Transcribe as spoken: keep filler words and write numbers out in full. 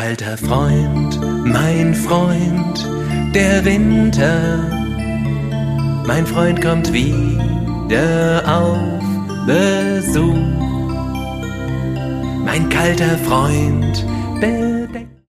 alter Freund, mein Freund, der Winter. Mein Freund kommt wieder auf Besuch. Mein kalter Freund,